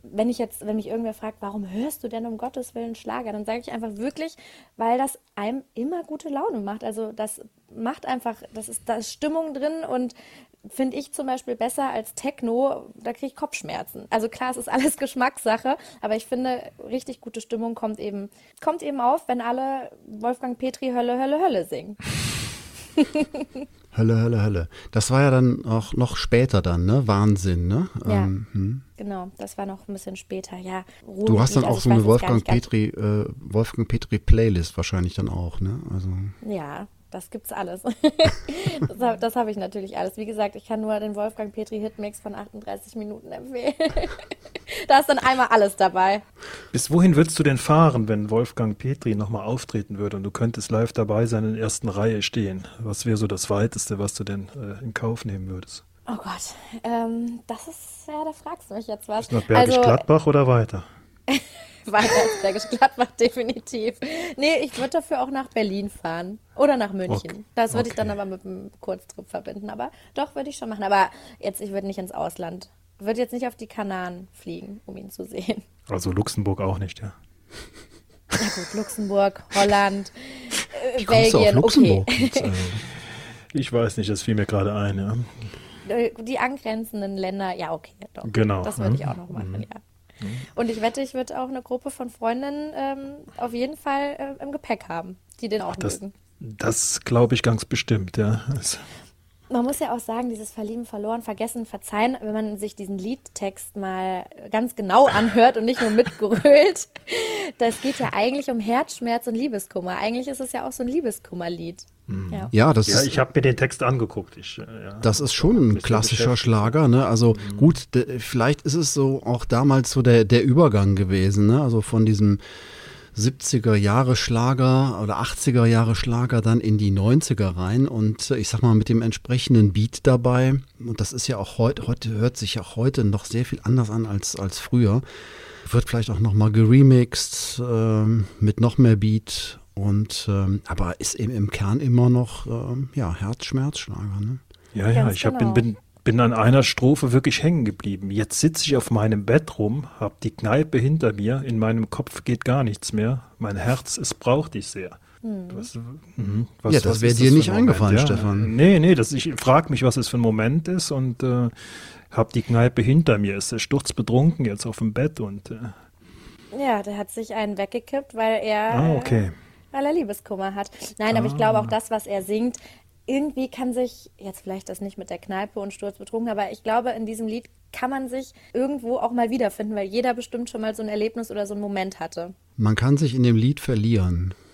wenn mich irgendwer fragt, warum hörst du denn um Gottes Willen Schlager, dann sage ich einfach wirklich, weil das einem immer gute Laune macht. Also das macht einfach, da ist Stimmung drin und finde ich zum Beispiel besser als Techno, da kriege ich Kopfschmerzen. Also klar, es ist alles Geschmackssache, aber ich finde, richtig gute Stimmung kommt eben auf, wenn alle Wolfgang Petri Hölle, Hölle, Hölle singen. Hölle, Hölle, Hölle. Das war ja dann auch noch später dann, ne? Wahnsinn, ne? Ja, genau, das war noch ein bisschen später, ja. Du hast dann Ruhrgebiet, auch also so ich eine weiß jetzt gar nicht Wolfgang Petri Playlist wahrscheinlich dann auch, ne? Also Ja, das gibt's alles. Das habe ich natürlich alles. Wie gesagt, ich kann nur den Wolfgang Petri Hitmix von 38 Minuten empfehlen. Da ist dann einmal alles dabei. Bis wohin würdest du denn fahren, wenn Wolfgang Petri nochmal auftreten würde und du könntest live dabei sein, in der ersten Reihe stehen? Was wäre so das Weiteste, was du denn in Kauf nehmen würdest? Oh Gott, das ist, ja, da fragst du mich jetzt was. Ist nach Bergisch Gladbach oder weiter? Weiter als Bergisch Gladbach, definitiv. Nee, ich würde dafür auch nach Berlin fahren. Oder nach München. Okay. Das würde ich dann aber mit einem Kurztrip verbinden. Aber doch, würde ich schon machen. Aber jetzt, ich würde nicht ins Ausland. Würde jetzt nicht auf die Kanaren fliegen, um ihn zu sehen. Also Luxemburg auch nicht, ja. Ja gut, Luxemburg, Holland, wie kommst Belgien, du auf Luxemburg? okay. Ich weiß nicht, das fiel mir gerade ein, ja. Die angrenzenden Länder, ja okay, doch. Genau. Das würde ich auch noch machen, ja. Und ich wette, ich würde auch eine Gruppe von Freundinnen auf jeden Fall im Gepäck haben, die den auch mögen. Das glaube ich ganz bestimmt, ja. Man muss ja auch sagen, dieses Verlieben, Verloren, Vergessen, Verzeihen, wenn man sich diesen Liedtext mal ganz genau anhört und nicht nur mitgrölt, das geht ja eigentlich um Herzschmerz und Liebeskummer. Eigentlich ist es ja auch so ein Liebeskummerlied. Ja, ich habe mir den Text angeguckt. Das ist schon ein klassischer Schlager, ne? Also gut, vielleicht ist es so auch damals so der Übergang gewesen, ne? Also von diesem 70er-Jahre-Schlager oder 80er-Jahre-Schlager dann in die 90er rein und ich sag mal mit dem entsprechenden Beat dabei. Und das ist ja auch heute hört sich auch heute noch sehr viel anders an als früher. Wird vielleicht auch nochmal geremixed mit noch mehr Beat. Aber ist eben im Kern immer noch Herz-Schmerz-Schlager, ne? Ja, Ganz ich genau. bin an einer Strophe wirklich hängen geblieben. Jetzt sitze ich auf meinem Bett rum, hab die Kneipe hinter mir, in meinem Kopf geht gar nichts mehr. Mein Herz, es braucht dich sehr. Das wäre dir nicht eingefallen, Stefan. Nee, ich frage mich, was es für ein Moment ist und hab die Kneipe hinter mir. Ist der sturzbetrunken jetzt auf dem Bett und Ja, der hat sich einen weggekippt, weil er okay. weil er Liebeskummer hat. Nein, aber ich glaube auch das, was er singt, irgendwie kann sich, jetzt vielleicht das nicht mit der Kneipe und sturzbetrunken, aber ich glaube, in diesem Lied kann man sich irgendwo auch mal wiederfinden, weil jeder bestimmt schon mal so ein Erlebnis oder so einen Moment hatte. Man kann sich in dem Lied verlieren.